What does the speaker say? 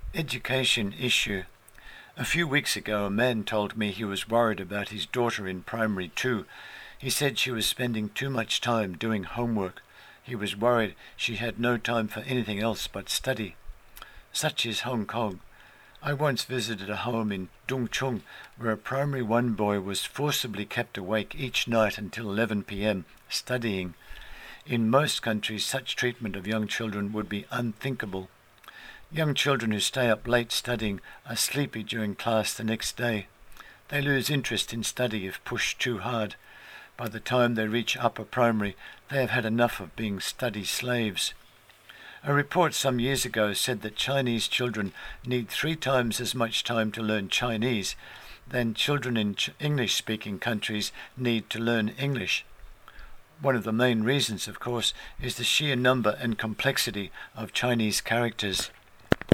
Education issue. A few weeks ago, a man told me he was worried about his daughter in primary two. He said she was spending too much time doing homework. He was worried she had no time for anything else but study. Such is Hong Kong. I once visited a home in Dung Chung where a primary one boy was forcibly kept awake each night until 11 p.m. studying. In most countries, such treatment of young children would be unthinkable. Young children who stay up late studying are sleepy during class the next day. They lose interest in study if pushed too hard. By the time they reach upper primary, they have had enough of being study slaves. A report some years ago said that Chinese children need 3 times as much time to learn Chinese than children in English-speaking countries need to learn English. One of the main reasons, of course, is the sheer number and complexity of Chinese characters.